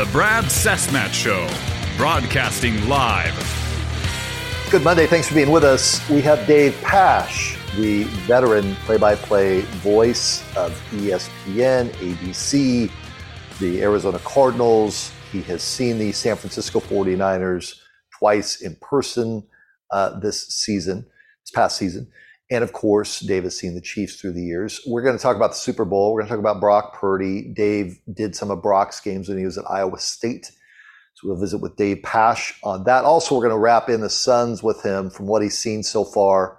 The Brad Cessmat Show, broadcasting live. Good Monday. Thanks for being with us. We have Dave Pasch, the veteran play-by-play voice of ESPN, ABC, the Arizona Cardinals. He has seen the San Francisco 49ers twice in person this past season. And of course, Dave has seen the Chiefs through the years. We're going to talk about the Super Bowl. We're going to talk about Brock Purdy. Dave did some of Brock's games when he was at Iowa State. So we'll visit with Dave Pasch on that. Also, we're going to wrap in the Suns with him from what he's seen so far,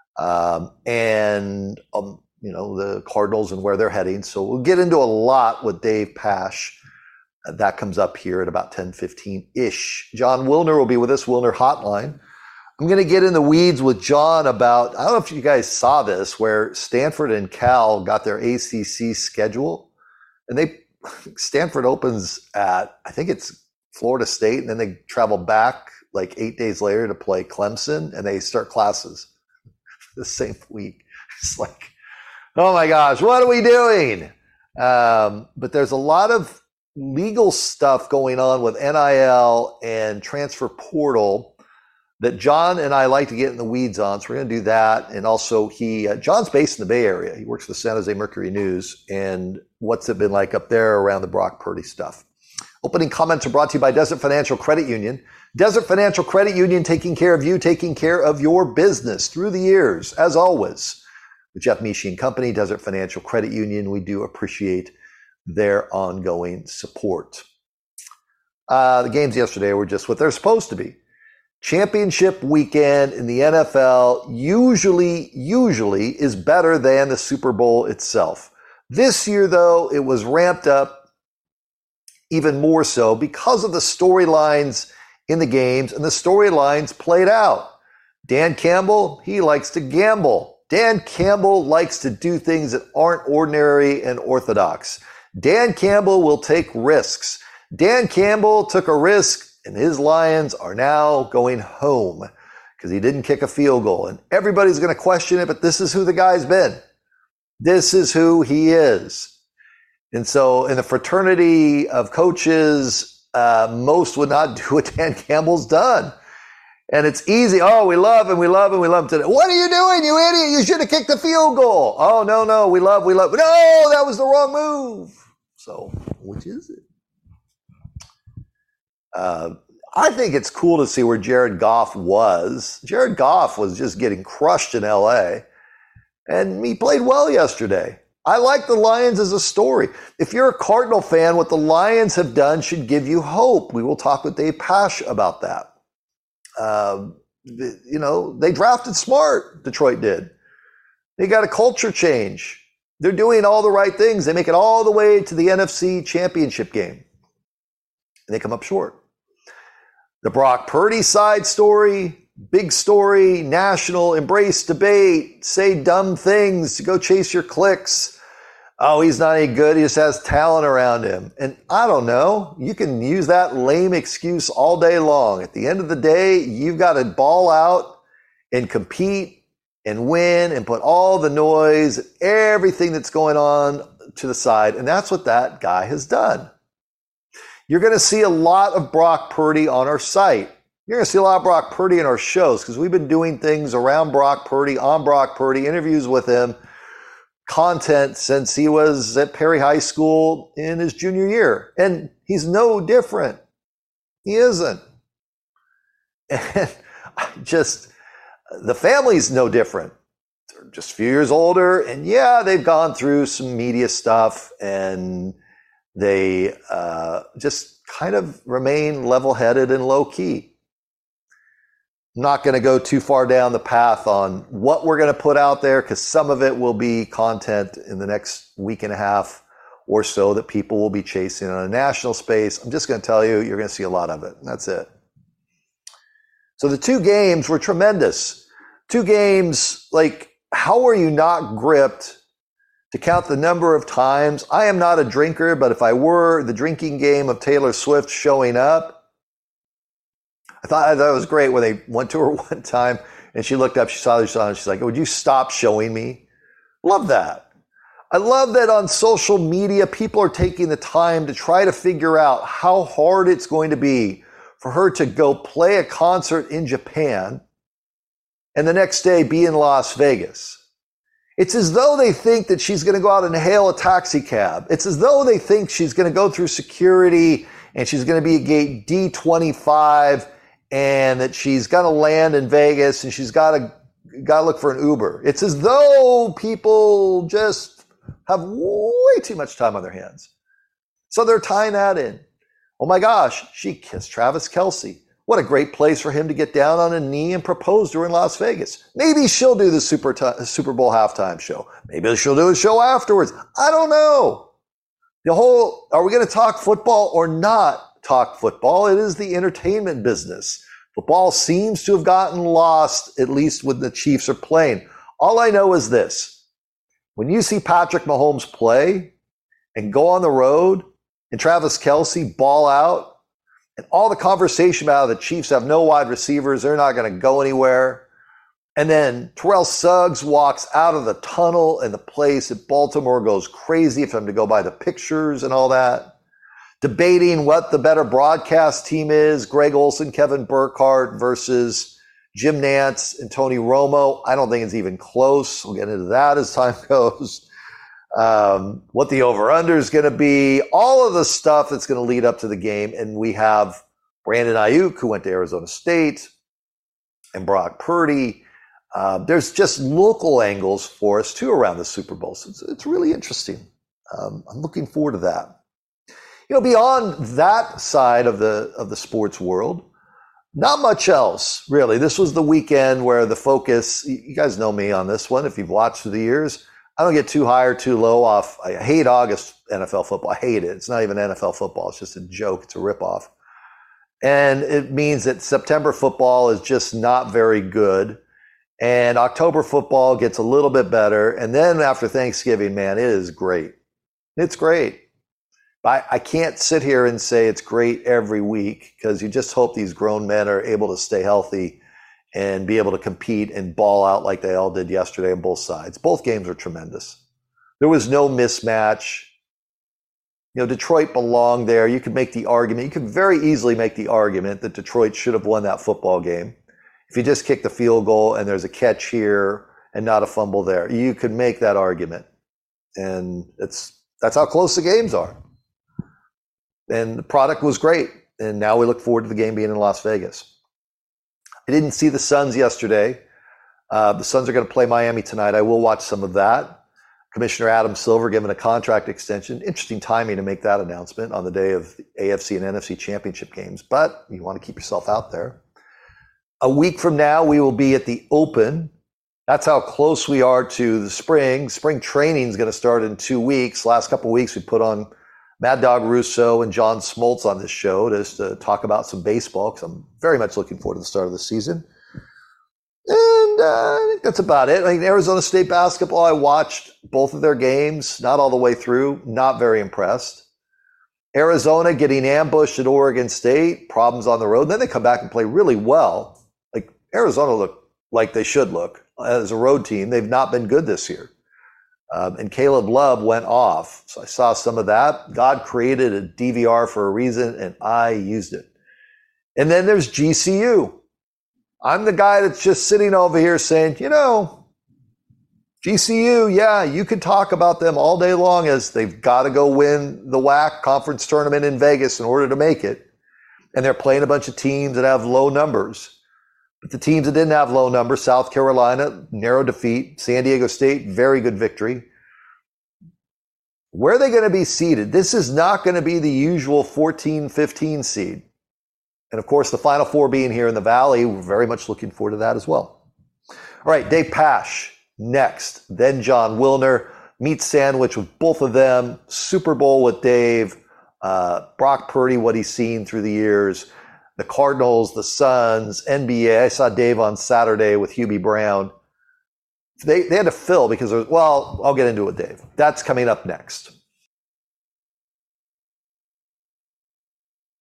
and the Cardinals and where they're heading. So we'll get into a lot with Dave Pasch. That comes up here at about 10:15-ish. Jon Wilner will be with us, Wilner Hotline. I'm going to get in the weeds with Jon about, I don't know if you guys saw this, where Stanford and Cal got their ACC schedule. And Stanford opens at, I think it's Florida State, and then they travel back like 8 days later to play Clemson, and they start classes the same week. It's like, oh my gosh, what are we doing? But there's a lot of legal stuff going on with NIL and transfer portal that Jon and I like to get in the weeds on. So we're going to do that. And also Jon's based in the Bay Area. He works for the San Jose Mercury News. And what's it been like up there around the Brock Purdy stuff? Opening comments are brought to you by Desert Financial Credit Union. Desert Financial Credit Union, taking care of you, taking care of your business through the years, as always. With Jeff Mishi and Company, Desert Financial Credit Union, we do appreciate their ongoing support. The games yesterday were just what they're supposed to be. Championship weekend in the NFL usually is better than the Super Bowl itself. This year, though, it was ramped up even more so because of the storylines in the games, and the storylines played out. Dan Campbell, he likes to gamble. Dan Campbell likes to do things that aren't ordinary and orthodox. Dan Campbell will take risks. Dan Campbell took a risk, and his Lions are now going home because he didn't kick a field goal. And everybody's going to question it, but this is who the guy's been. This is who he is. And so in the fraternity of coaches, most would not do what Dan Campbell's done. And it's easy. Oh, we love him. We love him. We love him today. What are you doing, you idiot? You should have kicked the field goal. Oh, no. We love. No, that was the wrong move. So which is it? I think it's cool to see where Jared Goff was. Jared Goff was just getting crushed in LA. And he played well yesterday. I like the Lions as a story. If you're a Cardinal fan, what the Lions have done should give you hope. We will talk with Dave Pasch about that. They drafted smart, Detroit did. They got a culture change. They're doing all the right things. They make it all the way to the NFC Championship game. And they come up short. The Brock Purdy side story, big story, national, embrace debate, say dumb things to go chase your clicks. Oh, he's not any good. He just has talent around him. And I don't know. You can use that lame excuse all day long. At the end of the day, you've got to ball out and compete and win and put all the noise, everything that's going on to the side. And that's what that guy has done. You're going to see a lot of Brock Purdy on our site. You're going to see a lot of Brock Purdy in our shows because we've been doing things around Brock Purdy, on Brock Purdy, interviews with him, content since he was at Perry High School in his junior year. And he's no different. He isn't. And the family's no different. They're just a few years older. And yeah, they've gone through some media stuff and they just kind of remain level-headed and low-key. I'm not going to go too far down the path on what we're going to put out there because some of it will be content in the next week and a half or so that people will be chasing on a national space. I'm just going to tell you, you're going to see a lot of it. And that's it. So the two games were tremendous. Two games, like, how are you not gripped to count the number of times? I am not a drinker, but if I were, the drinking game of Taylor Swift showing up, I thought it was great when they went to her one time and she looked up, she saw the song, and she's like, would you stop showing me? Love that. I love that on social media, people are taking the time to try to figure out how hard it's going to be for her to go play a concert in Japan and the next day be in Las Vegas. It's as though they think that she's going to go out and hail a taxi cab. It's as though they think she's going to go through security and she's going to be at gate D25 and that she's going to land in Vegas and she's got to look for an Uber. It's as though people just have way too much time on their hands. So they're tying that in. Oh my gosh, she kissed Travis Kelce. What a great place for him to get down on a knee and propose to her in Las Vegas. Maybe she'll do the Super Bowl halftime show. Maybe she'll do a show afterwards. I don't know. Are we going to talk football or not talk football? It is the entertainment business. Football seems to have gotten lost, at least when the Chiefs are playing. All I know is this. When you see Patrick Mahomes play and go on the road and Travis Kelce ball out, and all the conversation about how the Chiefs have no wide receivers, they're not going to go anywhere. And then Terrell Suggs walks out of the tunnel and the place at Baltimore goes crazy for him to go by the pictures and all that. Debating what the better broadcast team is, Greg Olsen, Kevin Burkhardt versus Jim Nantz and Tony Romo. I don't think it's even close. We'll get into that as time goes. What the over-under is going to be, all of the stuff that's going to lead up to the game. And we have Brandon Ayuk, who went to Arizona State, and Brock Purdy. There's just local angles for us, too, around the Super Bowl. So it's really interesting. I'm looking forward to that. Beyond that side of the sports world, not much else, really. This was the weekend where the focus, you guys know me on this one, if you've watched through the years, I don't get too high or too low off. I hate August NFL football. I hate it. It's not even NFL football. It's just a joke. It's a ripoff. And it means that September football is just not very good. And October football gets a little bit better. And then after Thanksgiving, man, it is great. It's great. I can't sit here and say it's great every week because you just hope these grown men are able to stay healthy and be able to compete and ball out like they all did yesterday on both sides. Both games were tremendous. There was no mismatch. Detroit belonged there. You could make the argument. You could very easily make the argument that Detroit should have won that football game. If you just kick the field goal and there's a catch here and not a fumble there, you could make that argument. And that's how close the games are. And the product was great. And now we look forward to the game being in Las Vegas. I didn't see the Suns yesterday. The Suns are going to play Miami tonight. I will watch some of that. Commissioner Adam Silver given a contract extension. Interesting timing to make that announcement on the day of the AFC and NFC championship games. But you want to keep yourself out there. A week from now, we will be at the Open. That's how close we are to the spring. Spring training is going to start in 2 weeks. Last couple of weeks, we put on Mad Dog Russo and John Smoltz on this show just to talk about some baseball because I'm very much looking forward to the start of the season. And I think that's about it. Arizona State basketball, I watched both of their games, not all the way through, not very impressed. Arizona getting ambushed at Oregon State, problems on the road. And then they come back and play really well. Arizona looked like they should look as a road team. They've not been good this year. And Caleb Love went off. So I saw some of that. God created a DVR for a reason, and I used it. And then there's GCU. I'm the guy that's just sitting over here saying, GCU, yeah, you could talk about them all day long as they've got to go win the WAC conference tournament in Vegas in order to make it. And they're playing a bunch of teams that have low numbers. But the teams that didn't have low numbers, South Carolina, narrow defeat. San Diego State, very good victory. Where are they going to be seeded? This is not going to be the usual 14, 15 seed. And of course, the Final Four being here in the Valley, we're very much looking forward to that as well. All right, Dave Pasch next. Then John Wilner. Meat sandwich with both of them. Super Bowl with Dave. Brock Purdy, what he's seen through the years. The Cardinals, the Suns, NBA. I saw Dave on Saturday with Hubie Brown. They had to fill because, I'll get into it with Dave. That's coming up next.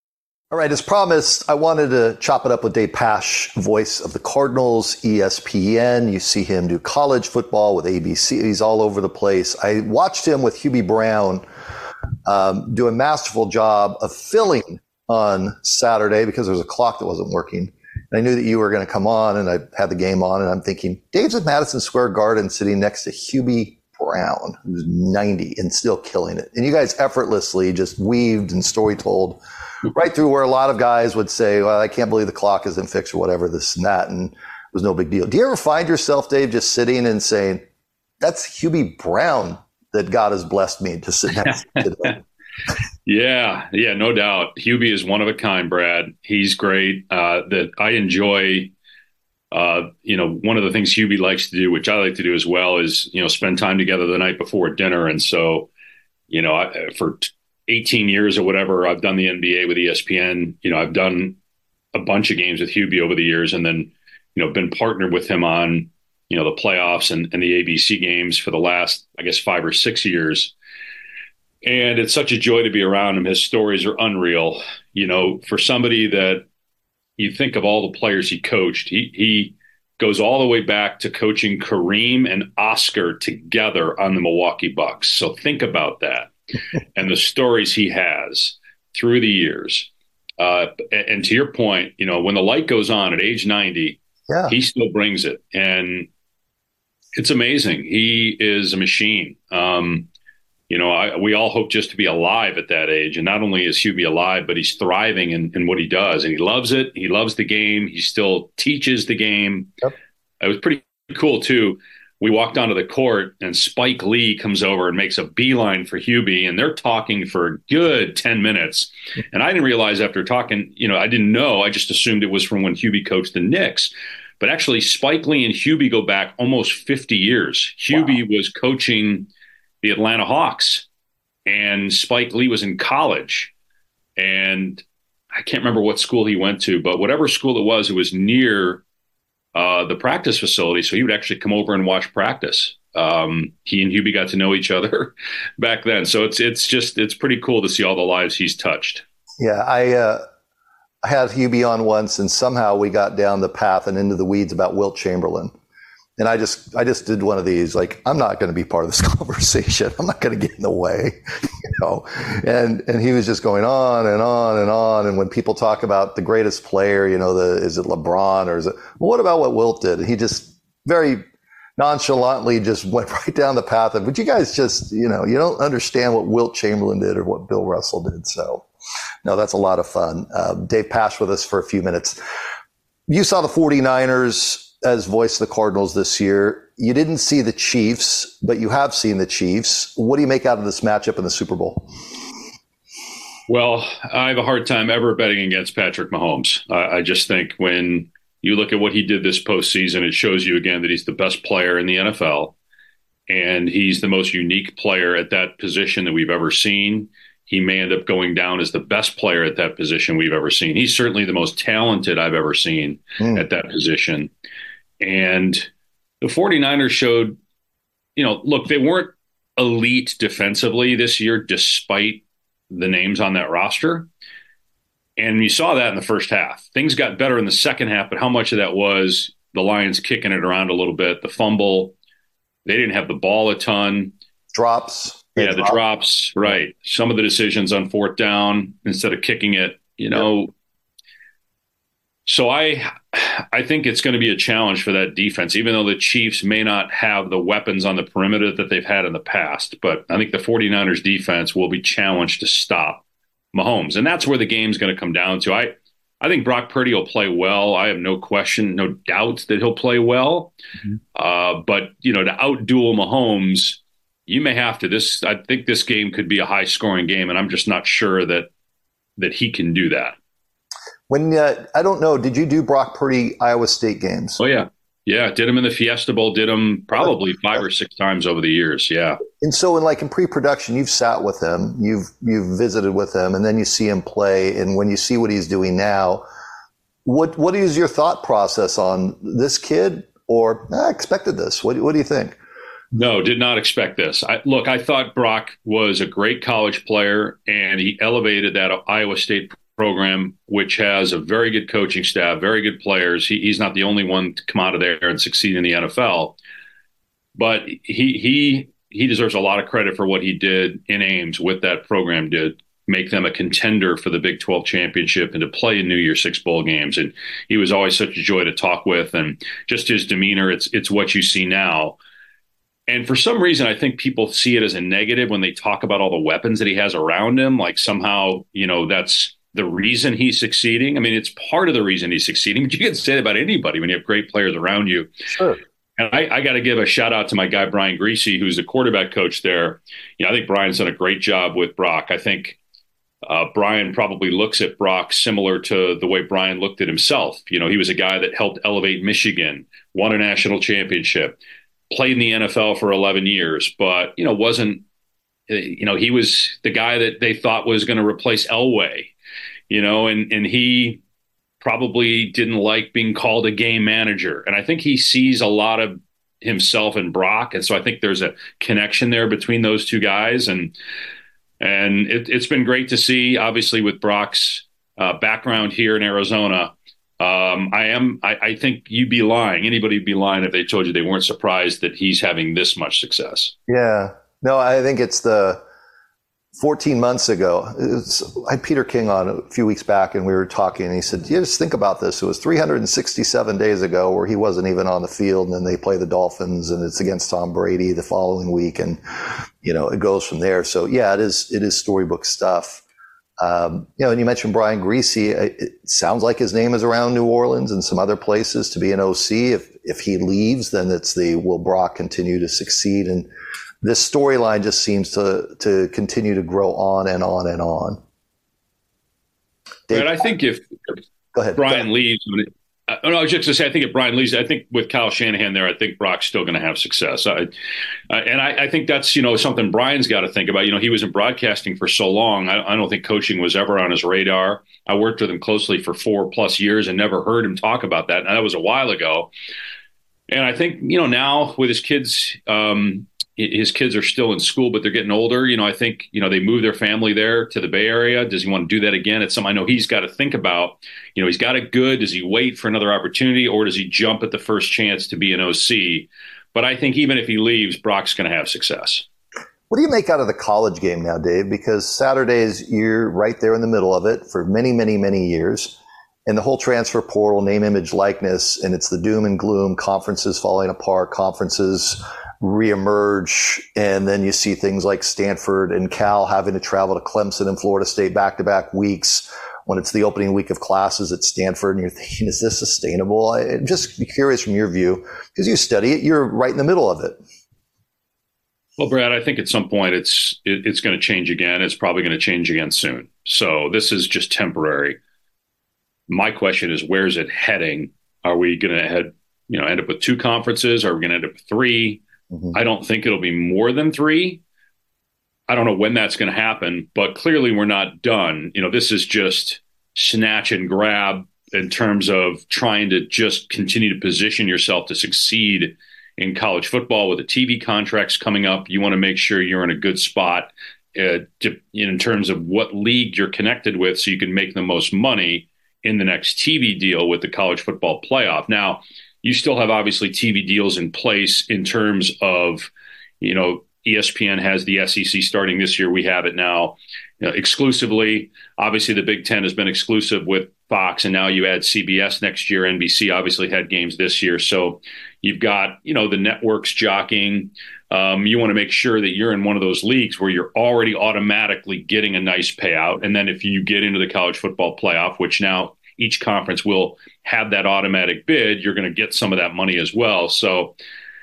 All right, as promised, I wanted to chop it up with Dave Pasch, voice of the Cardinals, ESPN. You see him do college football with ABC. He's all over the place. I watched him with Hubie Brown do a masterful job of filling on Saturday because there was a clock that wasn't working. And I knew that you were going to come on, and I had the game on, and I'm thinking, Dave's at Madison Square Garden sitting next to Hubie Brown, who's 90 and still killing it. And you guys effortlessly just weaved and story told right through where a lot of guys would say, well, I can't believe the clock isn't fixed or whatever, this and that. And it was no big deal. Do you ever find yourself, Dave, just sitting and saying, that's Hubie Brown that God has blessed me to sit next to today? Yeah, no doubt. Hubie is one of a kind, Brad. He's great. That I enjoy, one of the things Hubie likes to do, which I like to do as well, is, spend time together the night before dinner. And so, for 18 years or whatever, I've done the NBA with ESPN. I've done a bunch of games with Hubie over the years, and then, been partnered with him on, the playoffs and the ABC games for the last, I guess, 5 or 6 years. And it's such a joy to be around him. His stories are unreal. For somebody that you think of all the players he coached, he goes all the way back to coaching Kareem and Oscar together on the Milwaukee Bucks. So think about that. And the stories he has through the years. And to your point, when the light goes on at age 90, he still brings it. And it's amazing. He is a machine. We all hope just to be alive at that age. And not only is Hubie alive, but he's thriving in what he does. And he loves it. He loves the game. He still teaches the game. Yep. It was pretty cool, too. We walked onto the court, and Spike Lee comes over and makes a beeline for Hubie, and they're talking for a good 10 minutes. And I didn't realize after talking, I didn't know. I just assumed it was from when Hubie coached the Knicks. But actually, Spike Lee and Hubie go back almost 50 years. Hubie was coaching the Atlanta Hawks, and Spike Lee was in college. And I can't remember what school he went to, but whatever school it was near the practice facility. So he would actually come over and watch practice. He and Hubie got to know each other back then. So it's pretty cool to see all the lives he's touched. Yeah. I had Hubie on once, and somehow we got down the path and into the weeds about Wilt Chamberlain. And I just did one of these, like, I'm not going to be part of this conversation. I'm not going to get in the way, And he was just going on and on and on. And when people talk about the greatest player, is it LeBron or is it, well, what about what Wilt did? He just very nonchalantly just went right down the path of, but you guys just, you don't understand what Wilt Chamberlain did or what Bill Russell did. So, no, that's a lot of fun. Dave Pasch with us for a few minutes. You saw the 49ers as voice of the Cardinals this year. You didn't see the Chiefs, but you have seen the Chiefs. What do you make out of this matchup in the Super Bowl? Well, I have a hard time ever betting against Patrick Mahomes. I just think when you look at what he did this postseason, it shows you again that he's the best player in the NFL, and he's the most unique player at that position that we've ever seen. He may end up going down as the best player at that position we've ever seen. He's certainly the most talented I've ever seen at that position. And the 49ers showed, look, they weren't elite defensively this year, despite the names on that roster. And you saw that in the first half. Things got better in the second half, but how much of that was the Lions kicking it around a little bit? The fumble, they didn't have the ball a ton. Drops. Yeah, the drops, right. Some of the decisions on fourth down instead of kicking it, So I think it's going to be a challenge for that defense, even though the Chiefs may not have the weapons on the perimeter that they've had in the past. But I think the 49ers defense will be challenged to stop Mahomes. And that's where the game's going to come down to. I think Brock Purdy will play well. I have no question, no doubt that he'll play well. Mm-hmm. But, to outduel Mahomes, you may have to. I think this game could be a high-scoring game, and I'm just not sure that he can do that. When I don't know, did you do Brock Purdy Iowa State games? Oh, yeah. Yeah, did him in the Fiesta Bowl, did him probably 5 or 6 times over the years, yeah. And so in pre-production, you've sat with him, you've visited with him, and then you see him play, and when you see what he's doing now, what is your thought process on this kid? Or, I expected this. What do you think? No, did not expect this. I thought Brock was a great college player, and he elevated that Iowa State program, which has a very good coaching staff, very good players. He's not the only one to come out of there and succeed in the NFL, but he deserves a lot of credit for what he did in Ames with that program to make them a contender for the Big 12 championship and to play in New Year's Six bowl games. And he was always such a joy to talk with, and just his demeanor, it's what you see now. And for some reason, I think people see it as a negative when they talk about all the weapons that he has around him. Like somehow, that's the reason he's succeeding. I mean, it's part of the reason he's succeeding, but you can say that about anybody when you have great players around you. Sure. And I got to give a shout out to my guy, Brian Griese, who's the quarterback coach there. I think Brian's done a great job with Brock. I think Brian probably looks at Brock similar to the way Brian looked at himself. He was a guy that helped elevate Michigan, won a national championship, played in the NFL for 11 years, but, wasn't, he was the guy that they thought was going to replace Elway, and he probably didn't like being called a game manager. And I think he sees a lot of himself in Brock. And so I think there's a connection there between those two guys. And it's been great to see, obviously, with Brock's background here in Arizona. I think you'd be lying. Anybody would be lying if they told you they weren't surprised that he's having this much success. Yeah. No, I think it's the 14 months ago. I had Peter King on a few weeks back, and we were talking, and he said, yeah, just think about this. It was 367 days ago where he wasn't even on the field, and then they play the Dolphins, and it's against Tom Brady the following week, and, it goes from there. So, yeah, it is storybook stuff. And you mentioned Brian Griese. It sounds like his name is around New Orleans and some other places to be an OC. If he leaves, then it's will Brock continue to succeed? And this storyline just seems to continue to grow on and on and on. Dave, I think if go ahead. Brian leaves, I was just going to say, I think if Brian leaves, I think with Kyle Shanahan there, I think Brock's still going to have success. I think that's, something Brian's got to think about. He was in broadcasting for so long. I don't think coaching was ever on his radar. I worked with him closely for 4+ years and never heard him talk about that. And that was a while ago. And I think, now with his kids are still in school, but they're getting older. I think, they moved their family there to the Bay Area. Does he want to do that again? It's something I know he's got to think about. He's got it good. Does he wait for another opportunity, or does he jump at the first chance to be an OC? But I think even if he leaves, Brock's going to have success. What do you make out of the college game now, Dave? Because Saturdays, you're right there in the middle of it for many, many, many years. And the whole transfer portal, name, image, likeness, and it's the doom and gloom, conferences falling apart, conferences reemerge, and then you see things like Stanford and Cal having to travel to Clemson and Florida State back-to-back weeks when it's the opening week of classes at Stanford, and you're thinking, is this sustainable? I'm just curious from your view, because you study it, you're right in the middle of it. Well, Brad, I think at some point it's going to change again. It's probably going to change again soon. So this is just temporary. My question is, where's it heading? Are we going to end up with 2 conferences? Are we going to end up with 3? Mm-hmm. I don't think it'll be more than 3. I don't know when that's going to happen, but clearly we're not done. This is just snatch and grab in terms of trying to just continue to position yourself to succeed in college football. With the TV contracts coming up, you want to make sure you're in a good spot in terms of what league you're connected with so you can make the most money in the next TV deal with the college football playoff. Now, you still have obviously TV deals in place in terms of, ESPN has the SEC starting this year. We have it now exclusively. Obviously, the Big Ten has been exclusive with Fox, and now you add CBS next year. NBC obviously had games this year. So you've got, the networks jockeying. You want to make sure that you're in one of those leagues where you're already automatically getting a nice payout. And then if you get into the college football playoff, which now each conference will have that automatic bid, you're going to get some of that money as well. So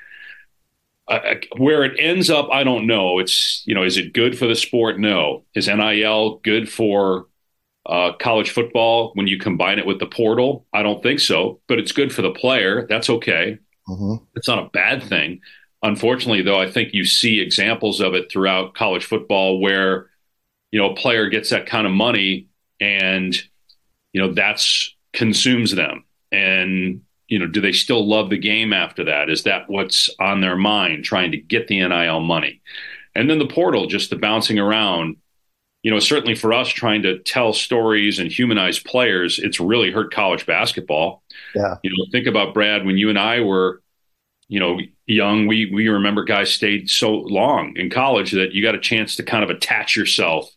where it ends up, I don't know. It's, is it good for the sport? No. Is NIL good for college football when you combine it with the portal? I don't think so, but it's good for the player. That's okay. Mm-hmm. It's not a bad thing. Unfortunately, though, I think you see examples of it throughout college football where, a player gets that kind of money and, that's consumes them. And, do they still love the game after that? Is that what's on their mind, trying to get the NIL money? And then the portal, just the bouncing around. certainly for us trying to tell stories and humanize players, it's really hurt college basketball. Yeah. Think about, Brad, when you and I were, young, we remember guys stayed so long in college that you got a chance to kind of attach yourself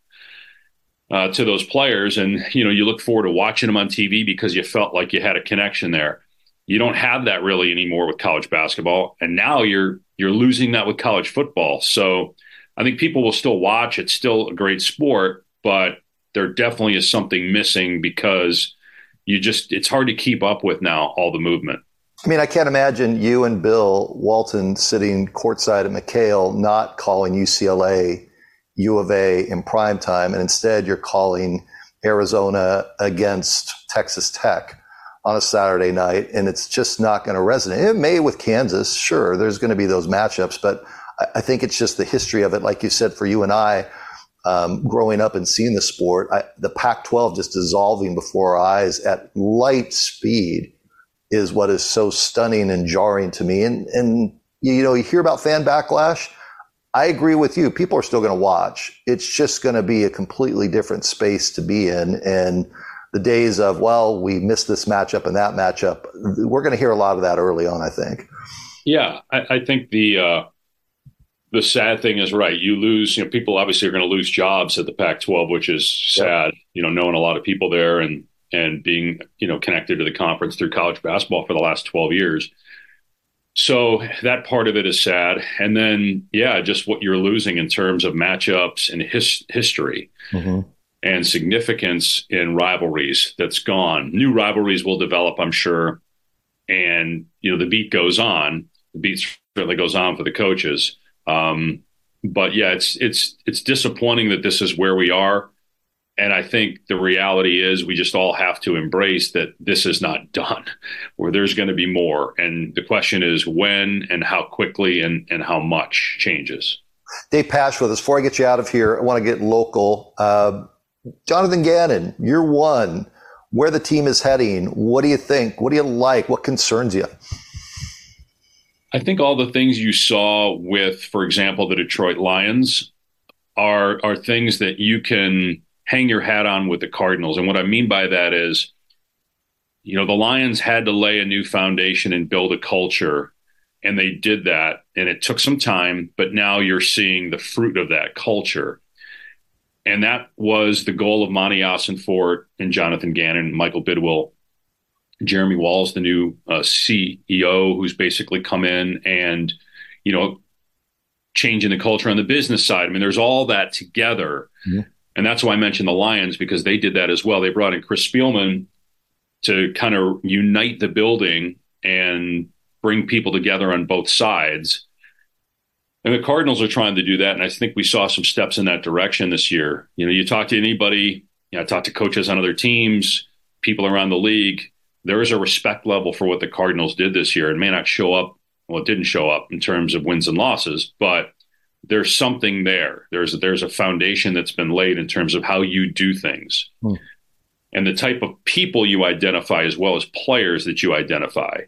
to those players. And, you look forward to watching them on TV because you felt like you had a connection there. You don't have that really anymore with college basketball. And now you're losing that with college football. So I think people will still watch. It's still a great sport, but there definitely is something missing because it's hard to keep up with now, all the movement. I mean, I can't imagine you and Bill Walton sitting courtside at McHale not calling UCLA U of A in prime time, and instead you're calling Arizona against Texas Tech on a Saturday night, and it's just not going to resonate. It may with Kansas, sure, there's going to be those matchups, but I think it's just the history of it, like you said, for you and I, growing up and seeing the sport, the Pac-12 just dissolving before our eyes at light speed is what is so stunning and jarring to me. And you hear about fan backlash. I agree with you. People are still going to watch. It's just going to be a completely different space to be in. And the days of, well, we missed this matchup and that matchup, we're going to hear a lot of that early on, I think. Yeah, I think the sad thing is, right, you lose, people obviously are going to lose jobs at the Pac-12, which is sad, knowing a lot of people there and being, connected to the conference through college basketball for the last 12 years. So that part of it is sad. And then, just what you're losing in terms of matchups and history and significance in rivalries that's gone. New rivalries will develop, I'm sure. And, the beat goes on. The beat certainly goes on for the coaches. But it's disappointing that this is where we are. And I think the reality is we just all have to embrace that this is not done, where there's going to be more. And the question is when and how quickly and how much changes. Dave Pasch with us. Before I get you out of here, I want to get local. Jonathan Gannon, year one, where the team is heading. What do you think? What do you like? What concerns you? I think all the things you saw with, for example, the Detroit Lions are things that you can hang your hat on with the Cardinals. And what I mean by that is, the Lions had to lay a new foundation and build a culture, and they did that. And it took some time, but now you're seeing the fruit of that culture. And that was the goal of Monty Ossenfort and Jonathan Gannon, Michael Bidwill, Jeremy Walls, the new CEO, who's basically come in and, changing the culture on the business side. I mean, there's all that together. Mm-hmm. And that's why I mentioned the Lions, because they did that as well. They brought in Chris Spielman to kind of unite the building and bring people together on both sides. And the Cardinals are trying to do that. And I think we saw some steps in that direction this year. You talk to anybody, I talk to coaches on other teams, people around the league. There is a respect level for what the Cardinals did this year. It may not show up. Well, it didn't show up in terms of wins and losses, but there's something there. There's a foundation that's been laid in terms of how you do things and the type of people you identify as well as players that you identify.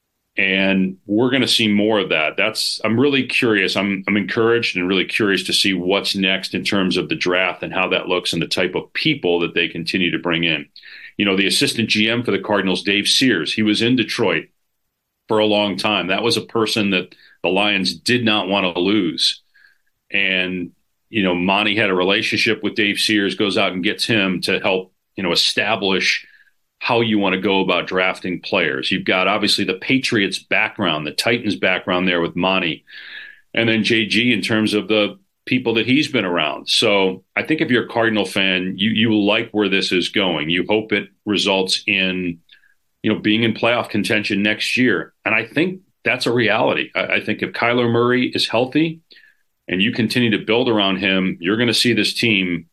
And we're going to see more of that. I'm really curious. I'm encouraged and really curious to see what's next in terms of the draft and how that looks and the type of people that they continue to bring in. The assistant GM for the Cardinals, Dave Sears, he was in Detroit for a long time. That was a person that the Lions did not want to lose. And, Monty had a relationship with Dave Sears, goes out and gets him to help, establish how you want to go about drafting players. You've got obviously the Patriots background, the Titans background there with Monty, and then JG in terms of the people that he's been around. So I think if you're a Cardinal fan, you like where this is going. You hope it results in, being in playoff contention next year. And I think that's a reality. I think if Kyler Murray is healthy and you continue to build around him, you're going to see this team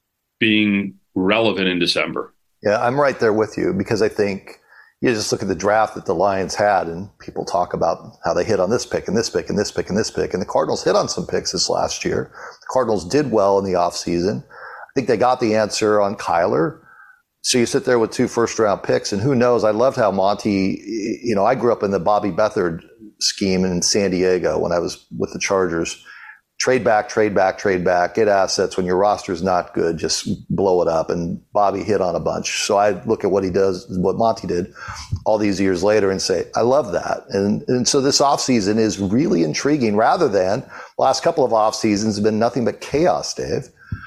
being relevant in December. Yeah, I'm right there with you because I think you just look at the draft that the Lions had and people talk about how they hit on this pick and this pick and this pick and this pick. And the Cardinals hit on some picks this last year. The Cardinals did well in the offseason. I think they got the answer on Kyler. So you sit there with 2 first-round picks, and who knows? I loved how Monty, I grew up in the Bobby Beathard scheme in San Diego when I was with the Chargers. trade back, get assets. When your roster's not good, just blow it up. And Bobby hit on a bunch. So I look at what he does, what Monty did all these years later and say, I love that. And so this offseason is really intriguing rather than the last couple of off seasons have been nothing but chaos, Dave.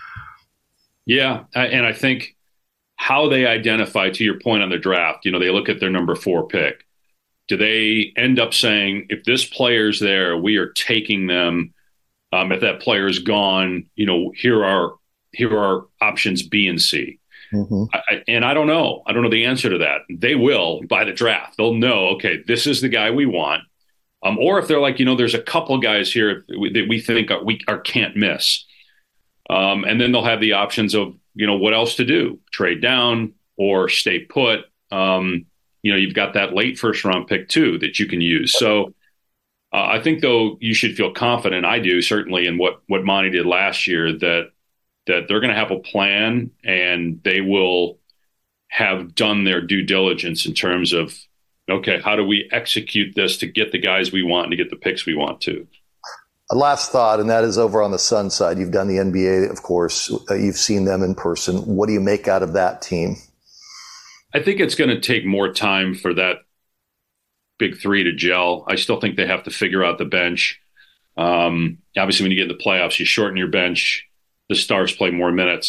Yeah. And I think how they identify, to your point on the draft, they look at their number 4 pick. Do they end up saying, if this player's there, we are taking them? If that player is gone, here are options B and C. Mm-hmm. I don't know. I don't know the answer to that. They will by the draft. They'll know, okay, this is the guy we want. Or if they're like, there's a couple guys here that we think we can't miss. And then they'll have the options of, what else to do, trade down or stay put. You've got that late first round pick too that you can use. So I think, though, you should feel confident. I do, certainly, in what Monty did last year, that they're going to have a plan and they will have done their due diligence in terms of, okay, how do we execute this to get the guys we want and to get the picks we want to? A last thought, and that is over on the Sun side. You've done the NBA, of course. You've seen them in person. What do you make out of that team? I think it's going to take more time for that big 3 to gel. I still think they have to figure out the bench. Obviously, when you get in the playoffs, you shorten your bench. The stars play more minutes.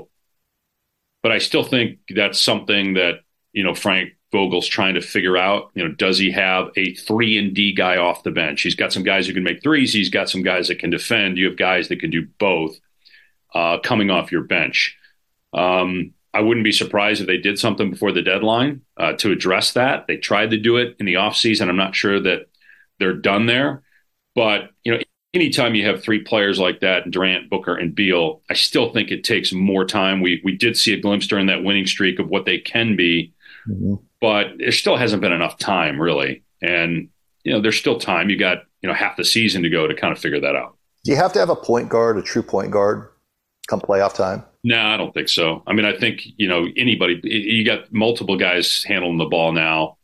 But I still think that's something that, Frank Vogel's trying to figure out. Does he have a 3-and-D guy off the bench? He's got some guys who can make threes. He's got some guys that can defend. You have guys that can do both coming off your bench. I wouldn't be surprised if they did something before the deadline to address that. They tried to do it in the offseason. I'm not sure that they're done there. But, anytime you have 3 players like that, Durant, Booker, and Beal, I still think it takes more time. We did see a glimpse during that winning streak of what they can be, but there still hasn't been enough time, really. And, there's still time. You got, half the season to go to kind of figure that out. Do you have to have a point guard, a true point guard, come playoff time? No, I don't think so. I mean, I think, anybody, you got multiple guys handling the ball now.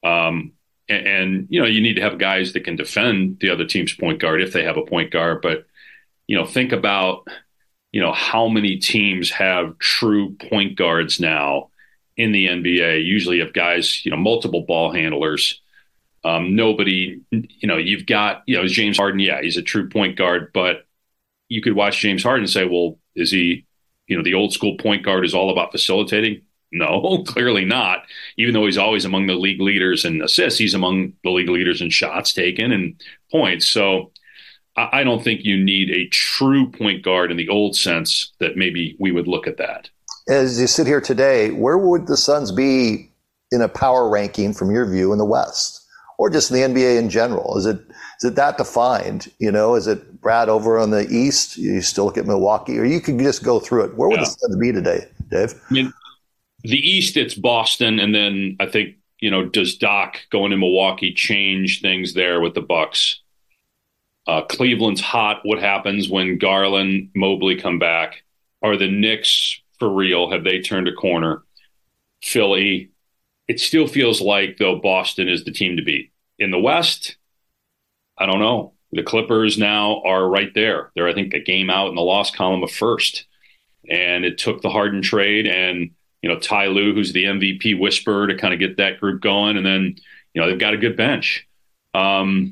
And you need to have guys that can defend the other team's point guard if they have a point guard. But, think about, how many teams have true point guards now in the NBA. Usually have guys, multiple ball handlers. Nobody, you've got, James Harden. Yeah, he's a true point guard, but you could watch James Harden and say, well, is he, the old school point guard is all about facilitating? No, clearly not. Even though he's always among the league leaders in assists, he's among the league leaders in shots taken and points. So I don't think you need a true point guard in the old sense that maybe we would look at that. As you sit here today, where would the Suns be in a power ranking from your view in the West, or just in the NBA in general? Is it that defined? Is it Brad over on the East? You still look at Milwaukee, or you could just go through it. Where would the Suns be today, Dave? I mean, the East, it's Boston, and then I think, does Doc going to Milwaukee change things there with the Bucks? Cleveland's hot. What happens when Garland, Mobley come back? Are the Knicks for real? Have they turned a corner? Philly, it still feels like, though, Boston is the team to beat. In the West, I don't know. The Clippers now are right there. They're, I think, a game out in the loss column of first. And it took the Harden trade and, Ty Lue, who's the MVP whisperer, to kind of get that group going. And then, they've got a good bench. I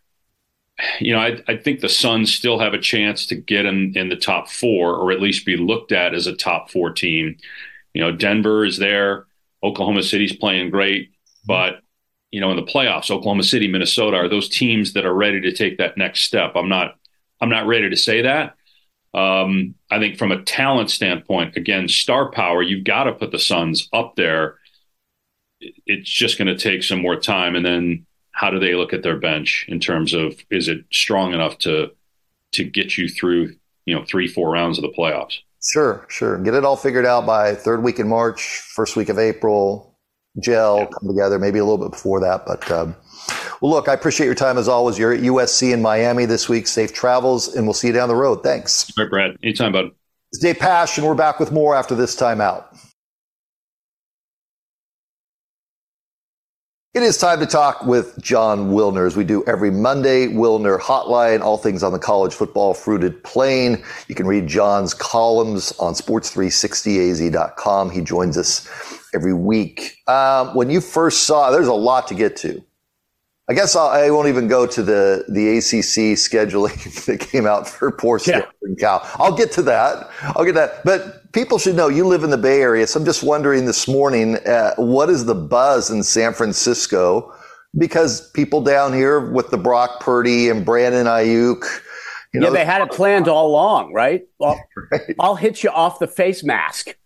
think the Suns still have a chance to get in the top 4, or at least be looked at as a top 4 team. Denver is there. Oklahoma City's playing great. But, in the playoffs, Oklahoma City, Minnesota are those teams that are ready to take that next step. I'm not ready to say that. I think from a talent standpoint, again, star power, you've got to put the Suns up there. It's just going to take some more time. And then how do they look at their bench in terms of, is it strong enough to get you through, 3-4 rounds of the playoffs? Sure. Get it all figured out by third week in March, first week of April, come together, maybe a little bit before that. But, well, look, I appreciate your time as always. You're at USC in Miami this week. Safe travels, and we'll see you down the road. Thanks. All right, Brad. Anytime, bud. It's Dave Pasch, and we're back with more after this time out. It is time to talk with Jon Wilner, as we do every Monday. Wilner Hotline, all things on the college football fruited plain. You can read Jon's columns on sports360az.com. He joins us every week. When you first saw, there's a lot to get to. I guess I won't even go to the ACC scheduling that came out for poor Stanford Cal. I'll get to that. But people should know you live in the Bay Area. So I'm just wondering this morning, what is the buzz in San Francisco? Because people down here with the Brock Purdy and Brandon Ayuk, they had it planned all along, right? Well, right. I'll hit you off the face mask,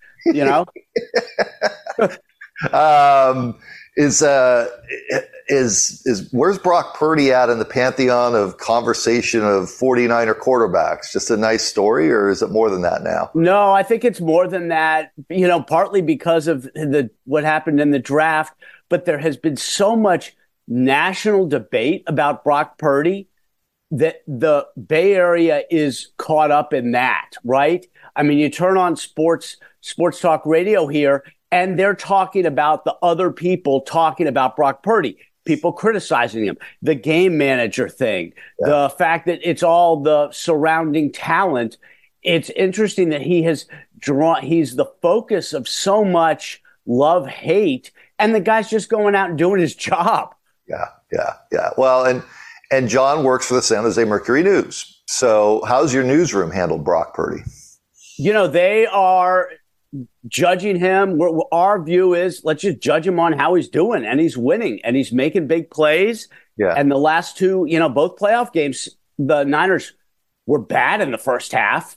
Is where's Brock Purdy at in the pantheon of conversation of 49er quarterbacks? Just a nice story, or is it more than that now? No, I think it's more than that, partly because of what happened in the draft, but there has been so much national debate about Brock Purdy that the Bay Area is caught up in that, right? I mean, you turn on sports talk radio here, and they're talking about the other people talking about Brock Purdy, people criticizing him, the game manager thing, the fact that it's all the surrounding talent. It's interesting that he's the focus of so much love, hate, and the guy's just going out and doing his job. Yeah. Well, and Jon works for the San Jose Mercury News. So how's your newsroom handled Brock Purdy? They are judging him. Our view is let's just judge him on how he's doing, and he's winning, and he's making big plays. Yeah. And the last two, both playoff games, the Niners were bad in the first half,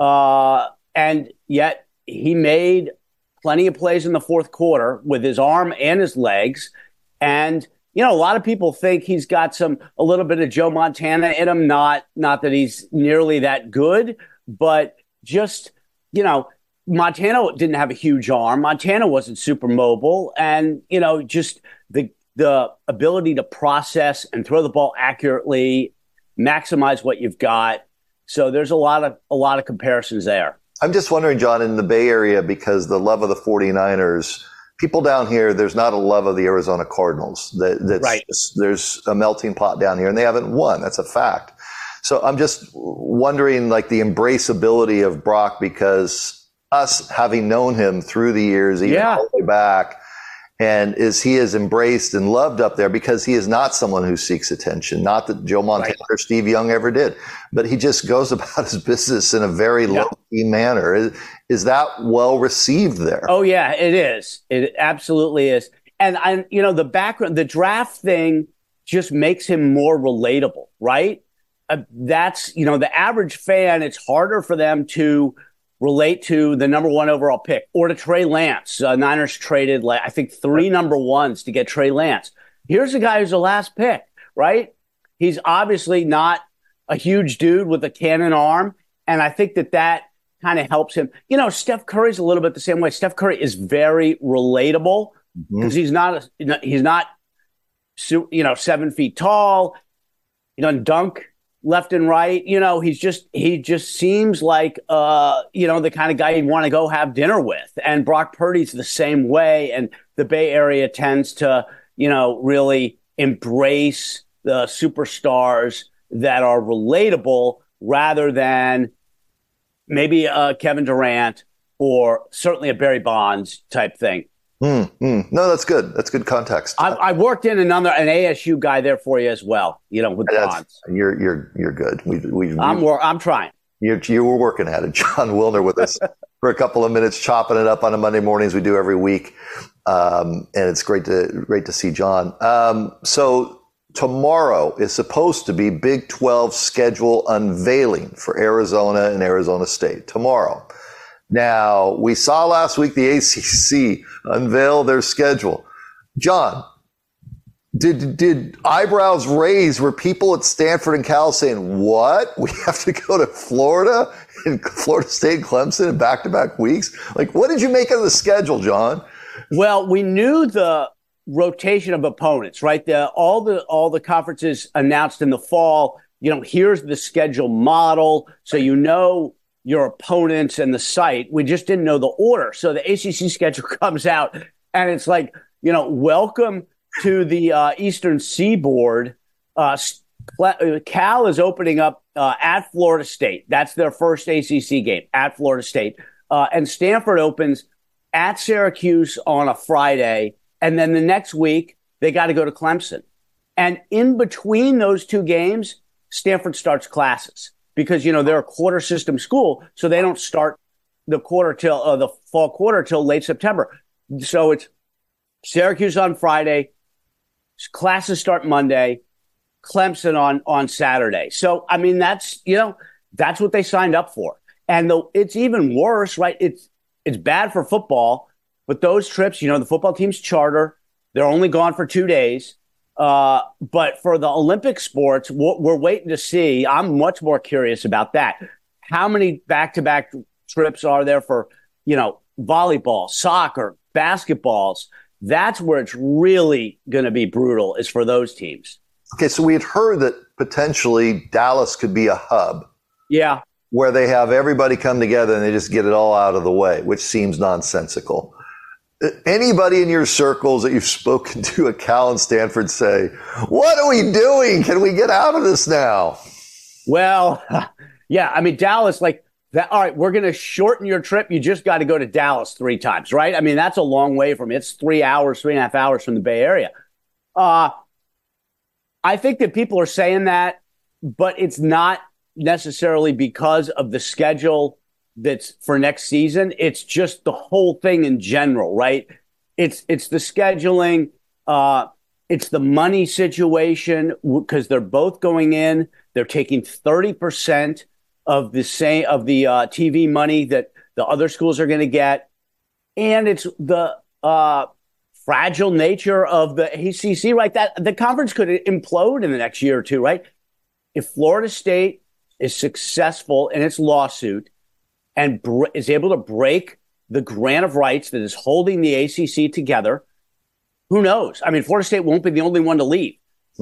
and yet he made plenty of plays in the fourth quarter with his arm and his legs. And a lot of people think he's got a little bit of Joe Montana in him. Not that he's nearly that good, but just Montana didn't have a huge arm. Montana wasn't super mobile, and just the ability to process and throw the ball accurately, maximize what you've got. So there's a lot of comparisons there. I'm just wondering, Jon, in the Bay Area, because the love of the 49ers, people down here, there's not a love of the Arizona Cardinals. That's right. There's a melting pot down here, and they haven't won. That's a fact. So I'm just wondering, the embraceability of Brock, because us having known him through the years, even all the way back, and is he is embraced and loved up there because he is not someone who seeks attention. Not that Joe Montana or Steve Young ever did, but he just goes about his business in a very low-key manner. Is that well received there? Oh yeah, it is. It absolutely is. And the background, the draft thing just makes him more relatable, right? That's, the average fan, it's harder for them to relate to the number one overall pick or to Trey Lance. Niners traded, I think, 3 number ones to get Trey Lance. Here's a guy who's the last pick, right? He's obviously not a huge dude with a cannon arm, and I think that kind of helps him. Steph Curry's a little bit the same way. Steph Curry is very relatable because he's not 7 feet tall. He doesn't dunk left and right. He just seems like, the kind of guy you'd want to go have dinner with. And Brock Purdy's the same way. And the Bay Area tends to, really embrace the superstars that are relatable rather than maybe a Kevin Durant or certainly a Barry Bonds type thing. No, that's good. That's good context. I worked in an ASU guy there for you as well. With Bonds. You're good. I'm trying. You were working at it. Jon Wilner with us for a couple of minutes, chopping it up on a Monday morning as we do every week, and it's great to see Jon. So tomorrow is supposed to be Big 12 schedule unveiling for Arizona and Arizona State. Tomorrow. Now, we saw last week the ACC unveil their schedule. Jon, did eyebrows raise? Were people at Stanford and Cal saying, what? We have to go to Florida and Florida State and Clemson in back-to-back weeks? What did you make of the schedule, Jon? Well, we knew the rotation of opponents, right? All the conferences announced in the fall, here's the schedule model. So your opponents and the site. We just didn't know the order. So the ACC schedule comes out and it's welcome to the Eastern Seaboard, Cal is opening up at Florida State. That's their first ACC game at Florida State. And Stanford opens at Syracuse on a Friday. And then the next week, they got to go to Clemson. And in between those two games, Stanford starts classes because, they're a quarter system school. So they don't start the fall quarter till late September. So it's Syracuse on Friday, classes start Monday, Clemson on Saturday. So, I mean, that's what they signed up for. And it's even worse, right? It's bad for football, but those trips, the football team's charter, they're only gone for 2 days. But for the Olympic sports, we're waiting to see. I'm much more curious about that. How many back-to-back trips are there for, volleyball, soccer, basketballs? That's where it's really going to be brutal, is for those teams. Okay, so we had heard that potentially Dallas could be a hub. Yeah. Where they have everybody come together and they just get it all out of the way, which seems nonsensical. Anybody in your circles that you've spoken to at Cal and Stanford say, what are we doing? Can we get out of this now? Well, yeah, I mean, Dallas, like, that. All right, we're going to shorten your trip. You just got to go to Dallas 3 times, right? I mean, that's a long way from it. It's 3.5 hours from the Bay Area. I think that people are saying that, but it's not necessarily because of the schedule that's for next season. It's just the whole thing in general, right? It's the scheduling. It's the money situation, because they're both going in. They're taking 30% of the TV money that the other schools are going to get. And it's the fragile nature of the ACC, right? That the conference could implode in the next year or two, right? If Florida State is successful in its lawsuit and is able to break the grant of rights that is holding the ACC together, who knows? I mean, Florida State won't be the only one to leave.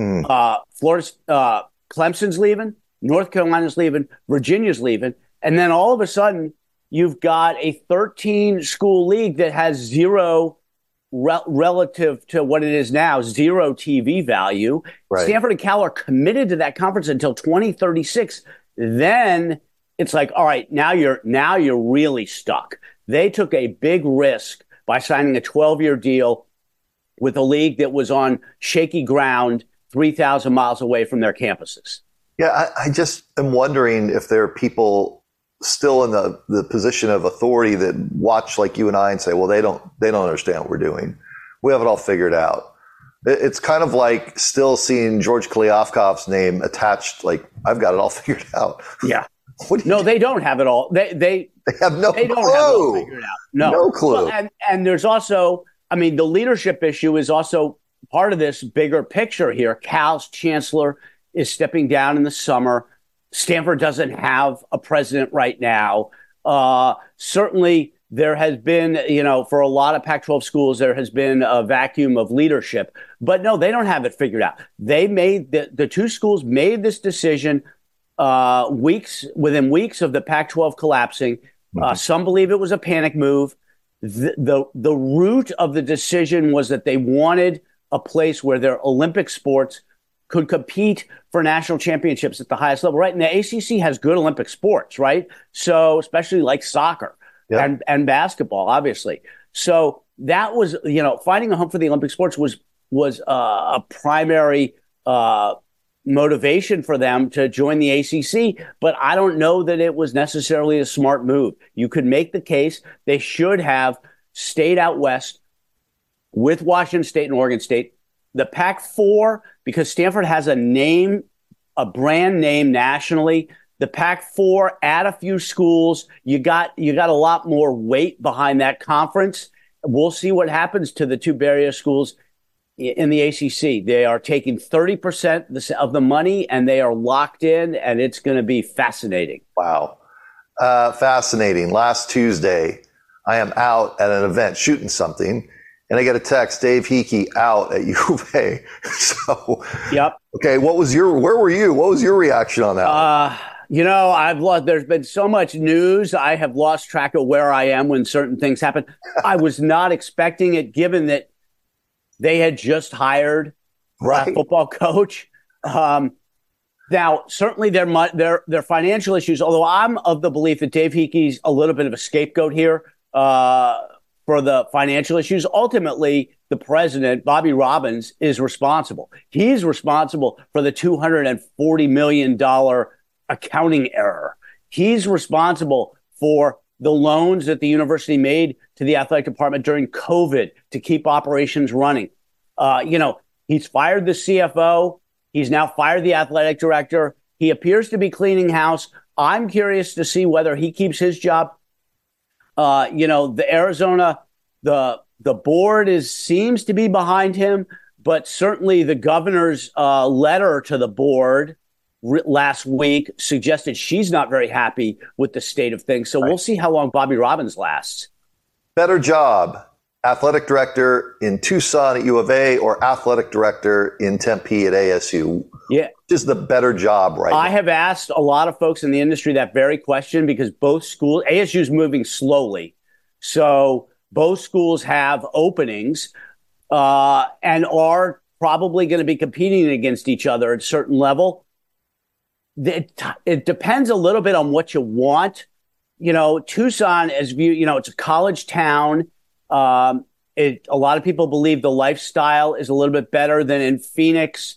Clemson's leaving, North Carolina's leaving, Virginia's leaving, and then all of a sudden you've got a 13-school league that has zero relative to what it is now, zero TV value. Right. Stanford and Cal are committed to that conference until 2036. Then it's like, all right, now you're really stuck. They took a big risk by signing a 12-year deal with a league that was on shaky ground 3,000 miles away from their campuses. Yeah, I just am wondering if there are people still in the position of authority that watch like you and I and say, well, they don't understand what we're doing. We have it all figured out. It's kind of like still seeing George Kliavkoff's name attached, like, I've got it all figured out. Yeah. They don't have it all. They have no clue. They don't have it all figured out. No clue. Well, and there's also, I mean, the leadership issue is also part of this bigger picture here. Cal's chancellor is stepping down in the summer. Stanford doesn't have a president right now. Certainly, there has been, for a lot of Pac-12 schools, there has been a vacuum of leadership. But no, they don't have it figured out. They made the two schools made this decision within weeks of the Pac-12 collapsing. Some believe it was a panic move. The root of the decision was that they wanted a place where their Olympic sports could compete for national championships at the highest level, right? And the ACC has good Olympic sports, right? So especially like soccer and basketball, obviously. So that was, finding a home for the Olympic sports was a primary motivation for them to join the ACC. But I don't know that it was necessarily a smart move. You could make the case they should have stayed out west with Washington State and Oregon State. The Pac-4, because Stanford has a brand name nationally. The Pac-4, add a few schools. You got a lot more weight behind that conference. We'll see what happens to the two barrier schools in the ACC. They are taking 30% of the money, and they are locked in, and it's going to be fascinating. Wow. Fascinating. Last Tuesday, I am out at an event shooting something, and I get a text, Dave Hickey out at U of A. So, yep. Okay, where were you? What was your reaction on that? There's been so much news. I have lost track of where I am when certain things happen. I was not expecting it, given that they had just hired a football coach. Now, certainly their financial issues, although I'm of the belief that Dave Hickey's a little bit of a scapegoat here for the financial issues. Ultimately, the president, Bobby Robbins, is responsible. He's responsible for the $240 million accounting error. He's responsible for the loans that the university made to the athletic department during COVID to keep operations running. He's fired the CFO. He's now fired the athletic director. He appears to be cleaning house. I'm curious to see whether he keeps his job. The Arizona, the board seems to be behind him, but certainly the governor's letter to the board last week suggested she's not very happy with the state of things. So we'll see how long Bobby Robbins lasts. Better job, athletic director in Tucson at U of A or athletic director in Tempe at ASU? Yeah. Which is the better job right now? I have asked a lot of folks in the industry that very question because both schools, ASU is moving slowly. So both schools have openings and are probably going to be competing against each other at a certain level. It depends a little bit on what you want. Tucson, as it's a college town. A lot of people believe the lifestyle is a little bit better than in Phoenix.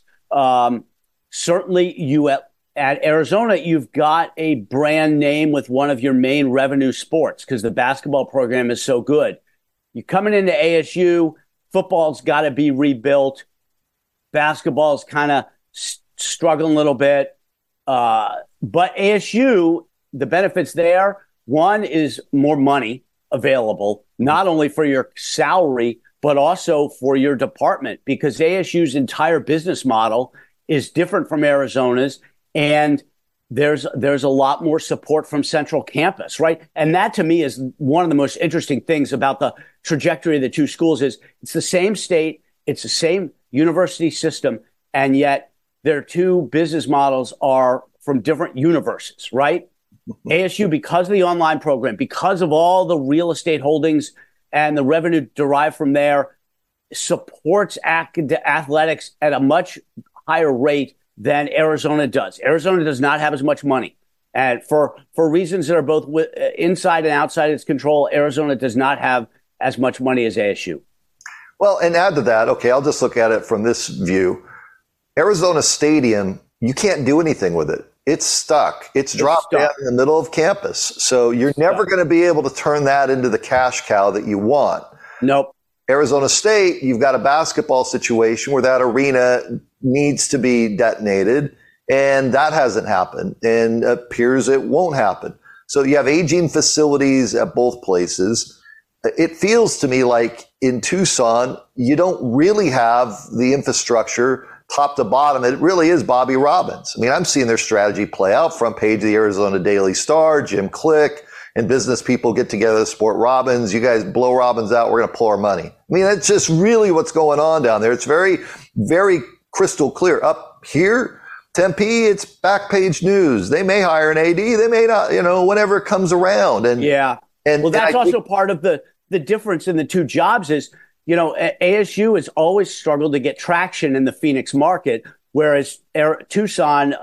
Certainly, at Arizona, you've got a brand name with one of your main revenue sports because the basketball program is so good. You're coming into ASU, football's got to be rebuilt. Basketball's kind of struggling a little bit. But ASU, the benefits there, one is more money available, not only for your salary, but also for your department, because ASU's entire business model is different from Arizona's, and there's a lot more support from Central Campus, right? And that, to me, is one of the most interesting things about the trajectory of the two schools is it's the same state, it's the same university system, and yet their two business models are from different universes, right? ASU, because of the online program, because of all the real estate holdings and the revenue derived from there, supports athletics at a much higher rate than Arizona does. Arizona does not have as much money. And for reasons that are both inside and outside its control, Arizona does not have as much money as ASU. Well, and add to that, okay, I'll just look at it from this view. Arizona Stadium, you can't do anything with it. It's stuck. It's dropped down in the middle of campus. So you're never going to be able to turn that into the cash cow that you want. Nope. Arizona State, you've got a basketball situation where that arena needs to be detonated, and that hasn't happened and appears it won't happen. So you have aging facilities at both places. It feels to me like in Tucson, you don't really have the infrastructure top to bottom. It really is Bobby Robbins. I mean, I'm seeing their strategy play out. Front page of the Arizona Daily Star, Jim Click and business people get together to support Robbins. You guys blow Robbins out, we're going to pull our money. I mean, that's just really what's going on down there. It's very, very crystal clear. Up here, Tempe, it's back page news. They may hire an AD, they may not, whenever it comes around. And yeah. And well, that's also part of the difference in the two jobs is, ASU has always struggled to get traction in the Phoenix market, whereas Tucson,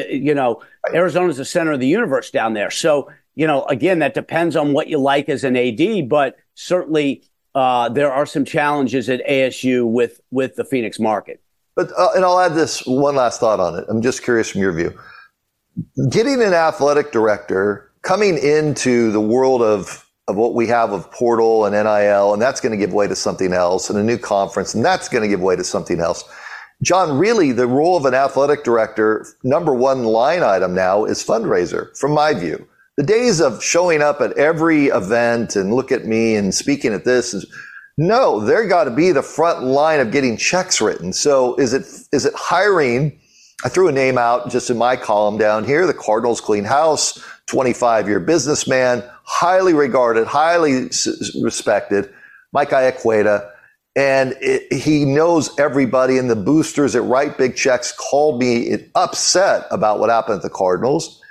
Arizona is the center of the universe down there. So, again, that depends on what you like as an AD, but certainly there are some challenges at ASU with the Phoenix market. But and I'll add this one last thought on it. I'm just curious from your view. Getting an athletic director coming into the world of what we have of portal and NIL, and that's going to give way to something else, and a new conference, and that's going to give way to something else. John, really, the role of an athletic director, number one line item now is fundraiser, from my view. The days of showing up at every event and look at me and speaking at this is, no, they're got to be the front line of getting checks written. So is it hiring? I threw a name out just in my column down here, the Cardinals clean house, 25-year businessman, highly regarded, highly respected, Mike Iaqueta. And he knows everybody, and the boosters that write big checks called me upset about what happened at the Cardinals.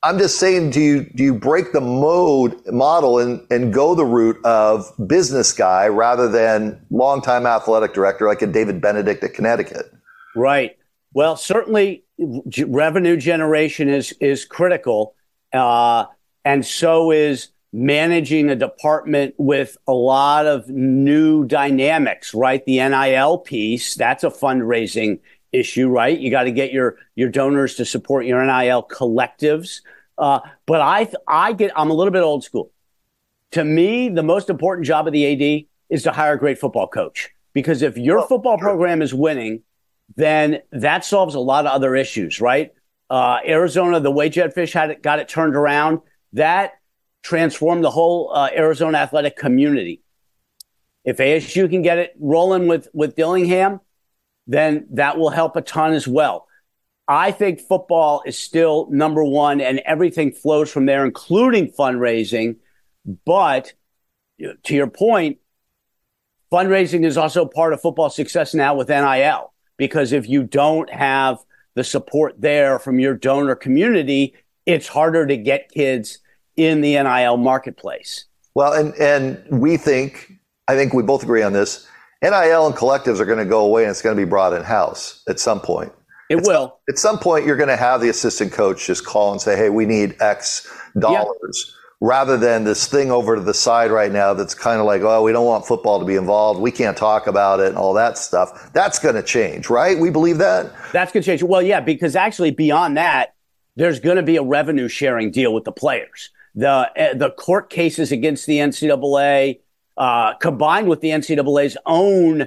I'm just saying, do you break the model and go the route of business guy rather than longtime athletic director like a David Benedict at Connecticut? Right. Well, certainly revenue generation is critical, and so is managing a department with a lot of new dynamics, right? The NIL piece, that's a fundraising issue, right? You got to get your donors to support your NIL collectives. But I'm a little bit old school. To me, the most important job of the AD is to hire a great football coach, because if your football program is winning, then that solves a lot of other issues, right? Arizona, the way Jedd Fisch got it turned around, that transformed the whole Arizona athletic community. If ASU can get it rolling with Dillingham, then that will help a ton as well. I think football is still number one, and everything flows from there, including fundraising. But to your point, fundraising is also part of football success now with NIL, because if you don't have the support there from your donor community, it's harder to get kids in the NIL marketplace. Well, and I think we both agree on this. NIL and collectives are going to go away, and it's going to be brought in-house at some point. It will. At some point, you're going to have the assistant coach just call and say, hey, we need X dollars, rather than this thing over to the side right now that's kind of like, oh, we don't want football to be involved. We can't talk about it and all that stuff. That's going to change, right? We believe that? That's going to change. Well, yeah, because actually beyond that, there's going to be a revenue sharing deal with the players. The court cases against the NCAA, combined with the NCAA's own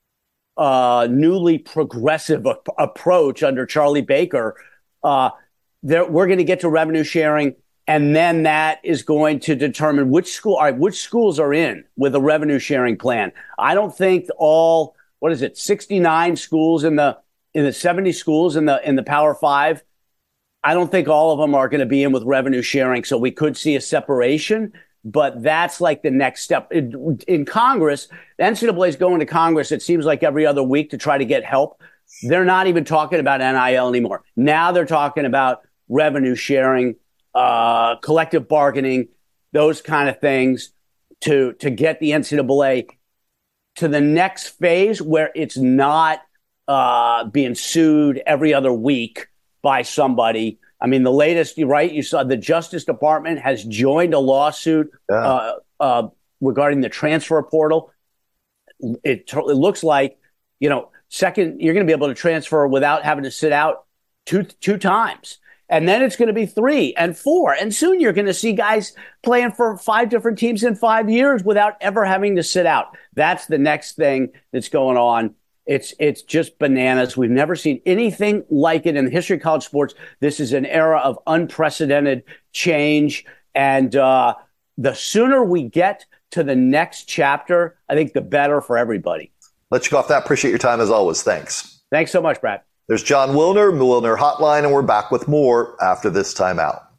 newly progressive approach under Charlie Baker, we're going to get to revenue sharing, and then that is going to determine which schools are in with a revenue sharing plan. I don't think 69 schools in the 70 schools in the Power Five, I don't think all of them are going to be in with revenue sharing. So we could see a separation, but that's like the next step. In Congress, the NCAA is going to Congress, it seems like every other week, to try to get help. They're not even talking about NIL anymore. Now they're talking about revenue sharing, collective bargaining, those kind of things to get the NCAA to the next phase where it's not being sued every other week by somebody. I mean, the latest, you saw the Justice Department has joined a lawsuit regarding the transfer portal. It looks like, second, you're going to be able to transfer without having to sit out two times. And then it's going to be 3 and 4. And soon you're going to see guys playing for 5 different teams in 5 years without ever having to sit out. That's the next thing that's going on. It's just bananas. We've never seen anything like it in the history of college sports. This is an era of unprecedented change. And the sooner we get to the next chapter, I think the better for everybody. Let you go off that. Appreciate your time as always. Thanks. Thanks so much, Brad. There's Jon Wilner, the Wilner Hotline, and we're back with more after this timeout.